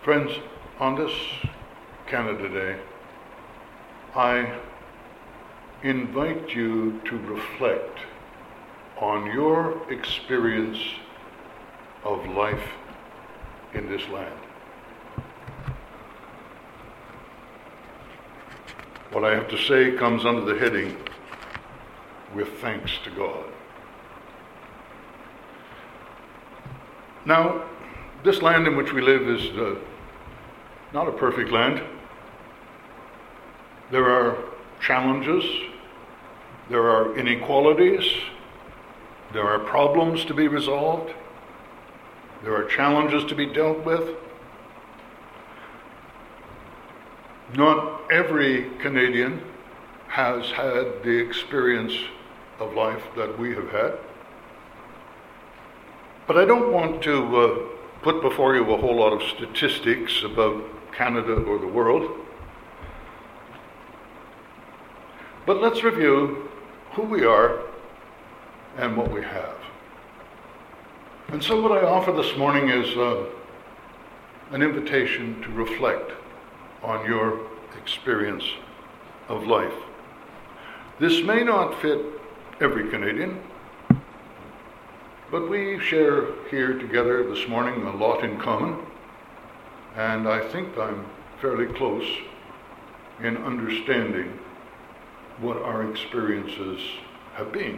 Friends, on this Canada Day, I invite you to reflect on your experience of life in this land. What I have to say comes under the heading, with thanks to God. Now, this land in which we live is not a perfect land. There are challenges, there are inequalities, there are problems to be resolved, there are challenges to be dealt with. Not every Canadian has had the experience of life that we have had. But I don't want to put before you a whole lot of statistics about Canada or the world. But let's review who we are and what we have. And so what I offer this morning is an invitation to reflect on your experience of life. This may not fit every Canadian, but we share here together this morning a lot in common, and I think I'm fairly close in understanding what our experiences have been.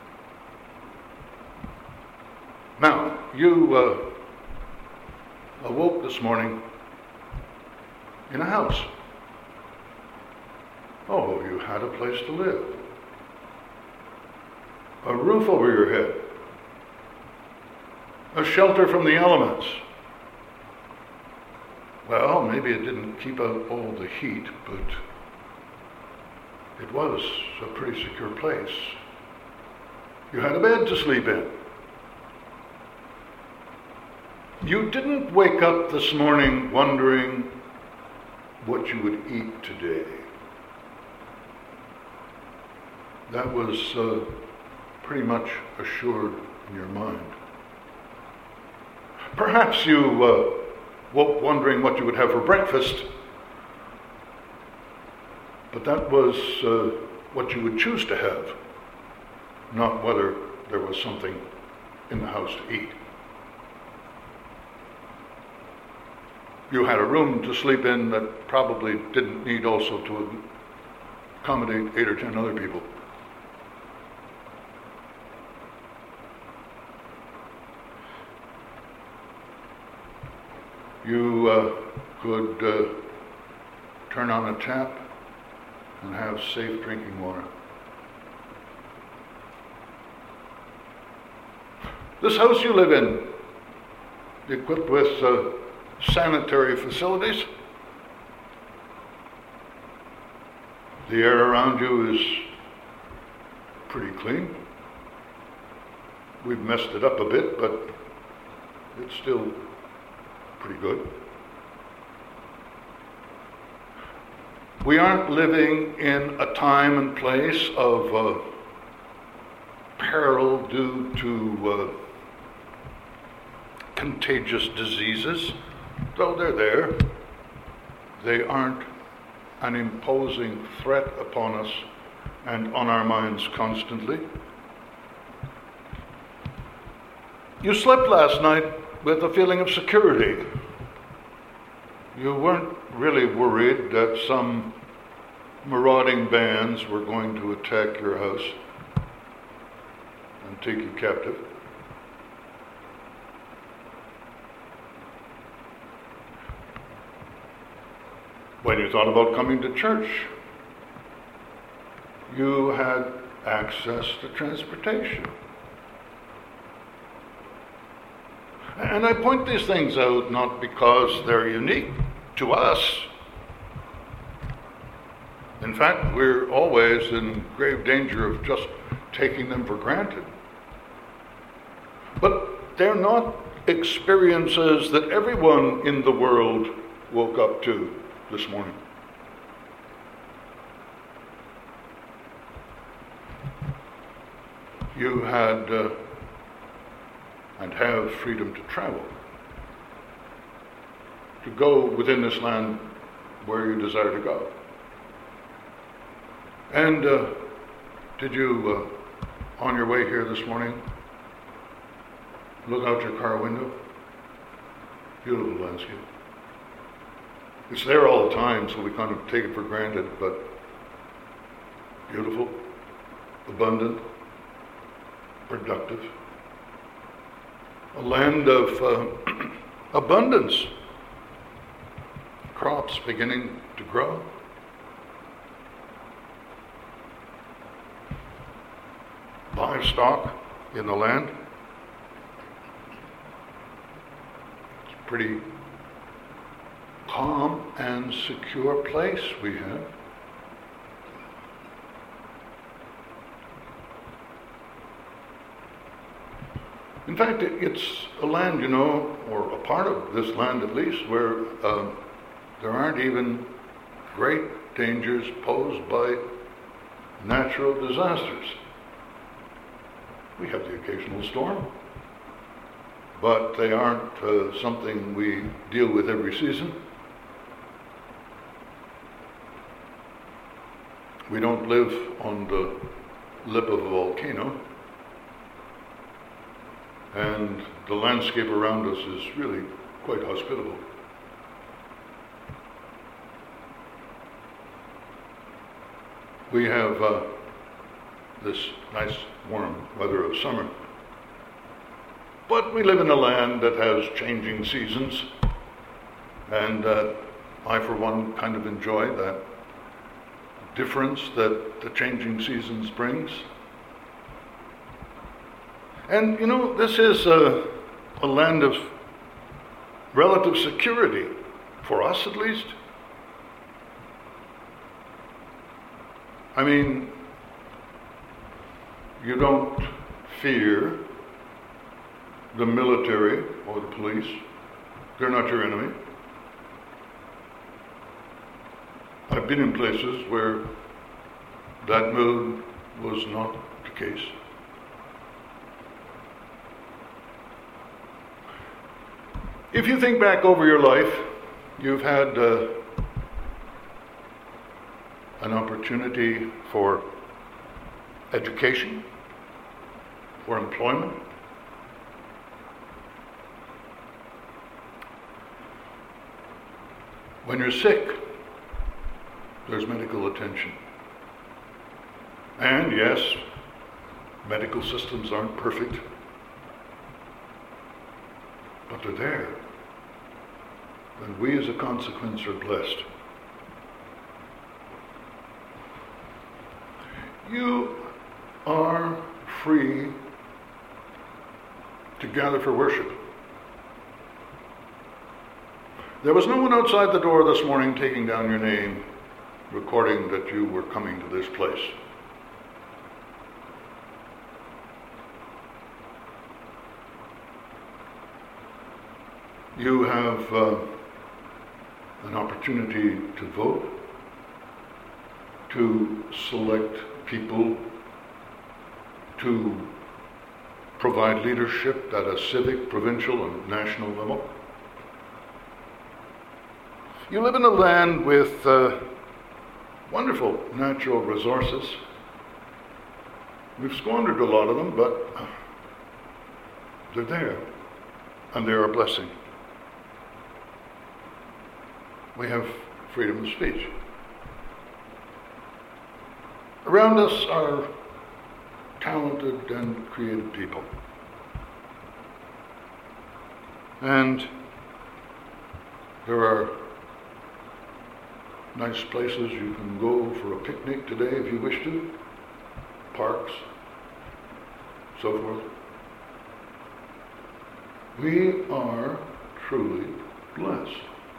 Now, you awoke this morning in a house. Oh, you had a place to live. A roof over your head. A shelter from the elements. Well, maybe it didn't keep out all the heat, but it was a pretty secure place. You had a bed to sleep in. You didn't wake up this morning wondering what you would eat today. That was pretty much assured in your mind. Perhaps you woke wondering what you would have for breakfast, but that was what you would choose to have, not whether there was something in the house to eat. You had a room to sleep in that probably didn't need also to accommodate 8 or 10 other people. You could turn on a tap and have safe drinking water. This house you live in, equipped with sanitary facilities. The air around you is pretty clean. We've messed it up a bit, but it's still pretty good. We aren't living in a time and place of peril due to contagious diseases. Though they're there, they aren't an imposing threat upon us and on our minds constantly. You slept last night with a feeling of security. You weren't really worried that some marauding bands were going to attack your house and take you captive. When you thought about coming to church, you had access to transportation. And I point these things out not because they're unique to us. In fact, we're always in grave danger of just taking them for granted. But they're not experiences that everyone in the world woke up to this morning. You had and have freedom to travel. to go within this land where you desire to go. And did you, on your way here this morning, look out your car window? Beautiful landscape. It's there all the time, so we kind of take it for granted, but beautiful, abundant, productive. A land of abundance. Crops beginning to grow. Livestock in the land. It's a pretty calm and secure place we have. In fact, it's a land, or a part of this land at least, where there aren't even great dangers posed by natural disasters. We have the occasional storm, but they aren't something we deal with every season. We don't live on the lip of a volcano, and the landscape around us is really quite hospitable. We have this nice warm weather of summer, but we live in a land that has changing seasons, and I, for one, kind of enjoy that difference that the changing seasons brings. And this is a land of relative security, for us at least. I mean, you don't fear the military or the police. They're not your enemy. I've been in places where that mood was not the case. If you think back over your life, you've had an opportunity for education, for employment. When you're sick, there's medical attention. And yes, medical systems aren't perfect, but they're there. And we as a consequence are blessed. You are free to gather for worship. There was no one outside the door this morning taking down your name, recording that you were coming to this place. You have an opportunity to vote, to select people to provide leadership at a civic, provincial, and national level. You live in a land with wonderful natural resources. We've squandered a lot of them, but they're there, and they're a blessing. We have freedom of speech. Around us are talented and creative people. And there are nice places you can go for a picnic today if you wish to, parks, so forth. We are truly blessed.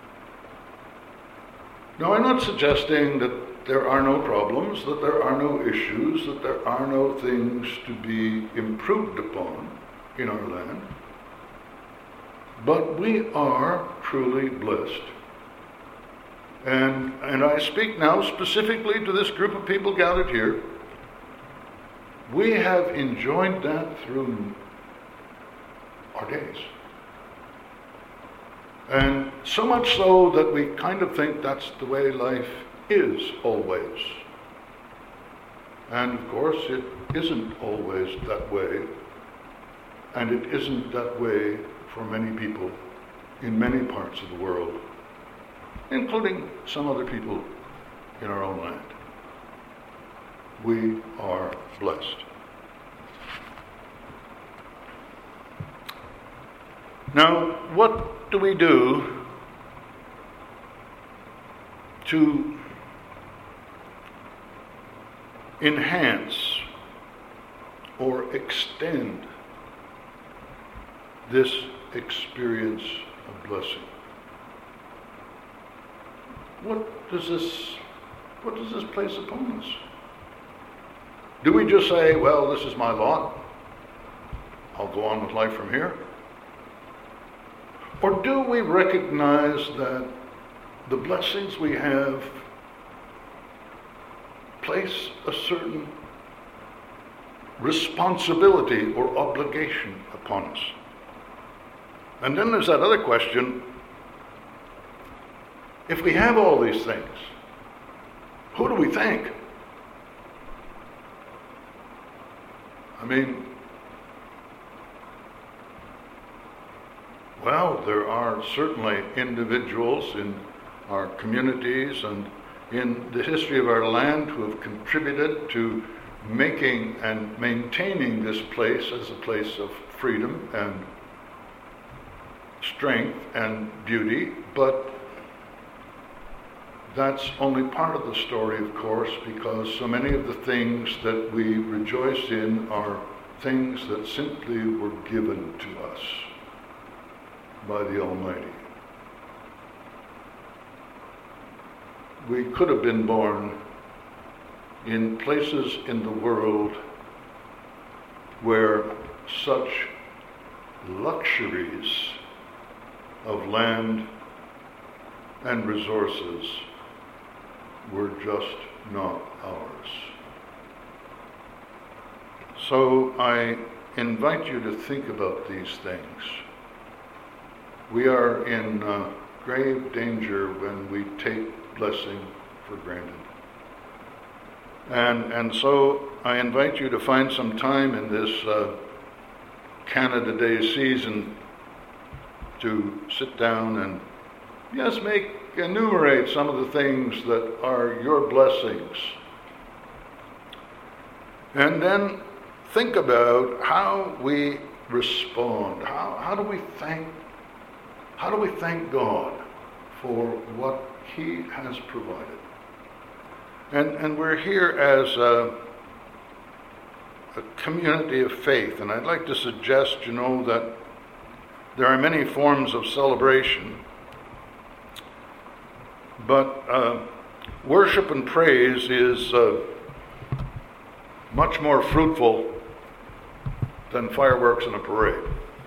Now, I'm not suggesting that there are no problems, that there are no issues, that there are no things to be improved upon in our land. But we are truly blessed. And I speak now specifically to this group of people gathered here. We have enjoyed that through our days. And so much so that we kind of think that's the way life is always. And of course, it isn't always that way. And it isn't that way for many people in many parts of the world, including some other people in our own land. We are blessed. Now, what do we do to enhance or extend this experience of blessing? What does this place upon us? Do we just say, well, this is my lot, I'll go on with life from here? Or do we recognize that the blessings we have place a certain responsibility or obligation upon us? And then there's that other question: if we have all these things, who do we thank? I mean, well, there are certainly individuals in our communities and in the history of our land who have contributed to making and maintaining this place as a place of freedom and strength and beauty, but that's only part of the story, of course, because so many of the things that we rejoice in are things that simply were given to us by the Almighty. We could have been born in places in the world where such luxuries of land and resources were just not ours. So I invite you to think about these things. We are in grave danger when we take blessing for granted. And so I invite you to find some time in this Canada Day season to sit down and just enumerate some of the things that are your blessings. And then think about how we respond. How do we thank God for what He has provided? And we're here as a community of faith, and I'd like to suggest, that there are many forms of celebration, but worship and praise is much more fruitful than fireworks and a parade.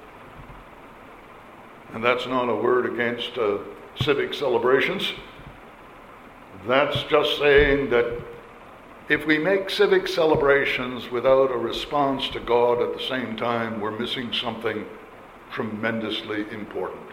And that's not a word against civic celebrations. That's just saying that if we make civic celebrations without a response to God at the same time, we're missing something tremendously important.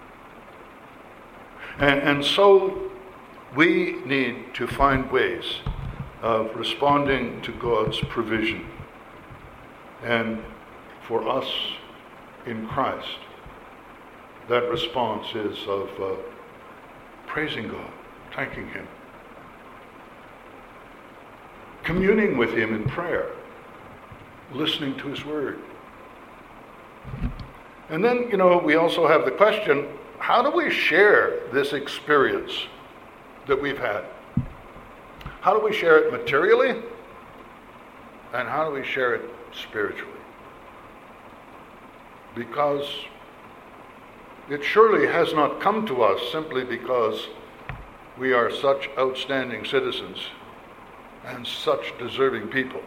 And so we need to find ways of responding to God's provision. And for us in Christ, that response is of praising God, thanking Him, communing with Him in prayer, listening to His Word. And then, we also have the question, how do we share this experience that we've had? How do we share it materially? And how do we share it spiritually? Because it surely has not come to us simply because we are such outstanding citizens and such deserving people.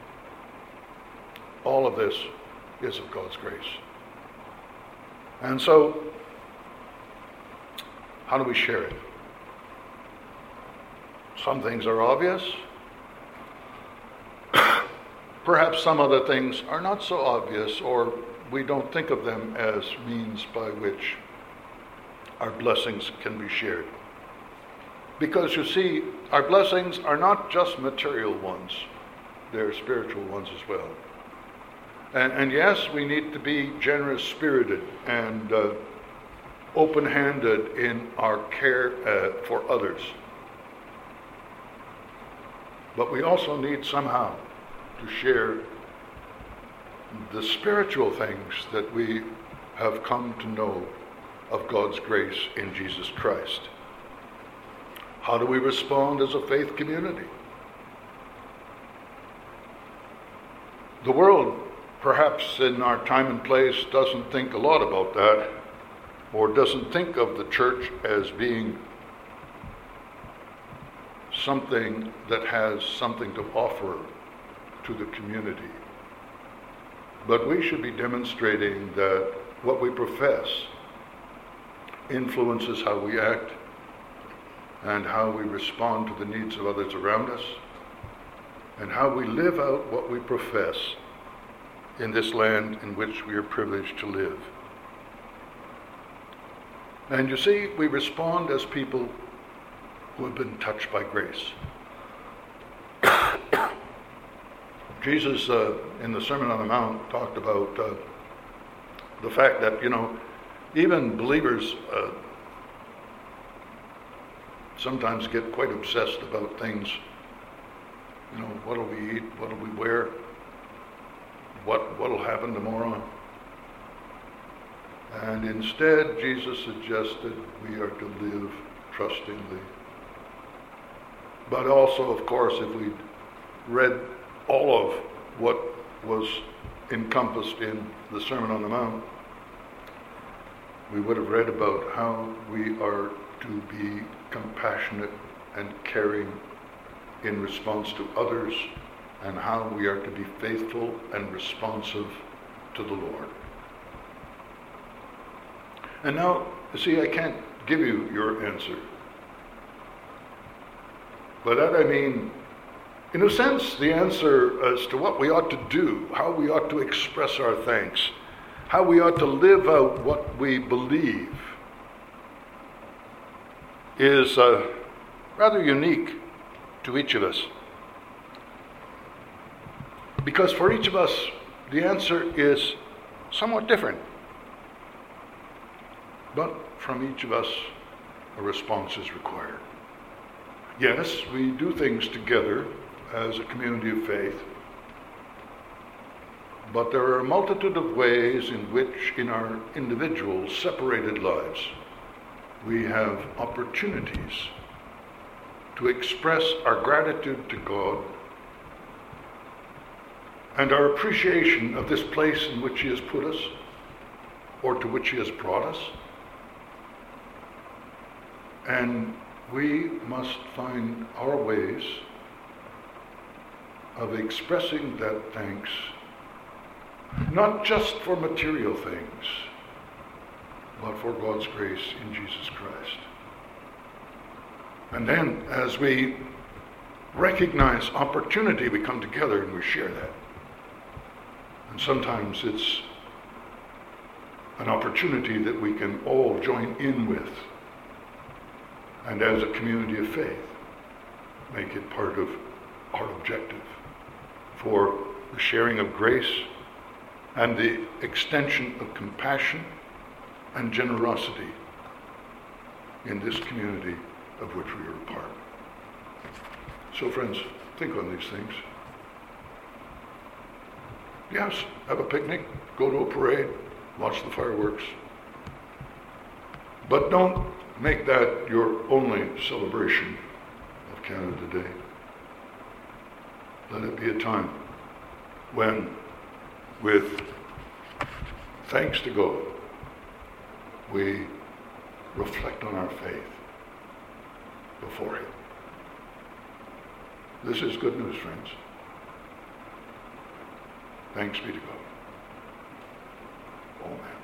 All of this is of God's grace. And so, how do we share it? Some things are obvious. Perhaps some other things are not so obvious, or we don't think of them as means by which our blessings can be shared. Because you see, our blessings are not just material ones, they're spiritual ones as well. And yes, we need to be generous-spirited and open-handed in our care for others. But we also need somehow to share the spiritual things that we have come to know of God's grace in Jesus Christ. How do we respond as a faith community? The world, perhaps in our time and place, doesn't think a lot about that, or doesn't think of the church as being something that has something to offer to the community. But we should be demonstrating that what we profess influences how we act and how we respond to the needs of others around us, and how we live out what we profess in this land in which we are privileged to live. And you see, we respond as people who have been touched by grace. Jesus, in the Sermon on the Mount, talked about the fact that, even believers sometimes get quite obsessed about things. What will we eat? What will we wear? What will happen tomorrow? And instead, Jesus suggested we are to live trustingly. But also, of course, if we'd read all of what was encompassed in the Sermon on the Mount, we would have read about how we are to be compassionate and caring in response to others, and how we are to be faithful and responsive to the Lord. And now, you see, I can't give you your answer. By that I mean, in a sense, the answer as to what we ought to do, how we ought to express our thanks, how we ought to live out what we believe, is rather unique to each of us. Because for each of us, the answer is somewhat different. But from each of us, a response is required. Yes, we do things together as a community of faith, but there are a multitude of ways in which, in our individual, separated lives, we have opportunities to express our gratitude to God and our appreciation of this place in which He has put us, or to which He has brought us. And we must find our ways of expressing that thanks, not just for material things, but for God's grace in Jesus Christ. And then, as we recognize opportunity, we come together and we share that. And sometimes it's an opportunity that we can all join in with, and as a community of faith, make it part of our objective for the sharing of grace and the extension of compassion and generosity in this community of which we are a part. So friends, think on these things. Yes, have a picnic, go to a parade, watch the fireworks. But don't make that your only celebration of Canada Day. Let it be a time when, with thanks to God, we reflect on our faith before Him. This is good news, friends. Thanks be to God. Amen.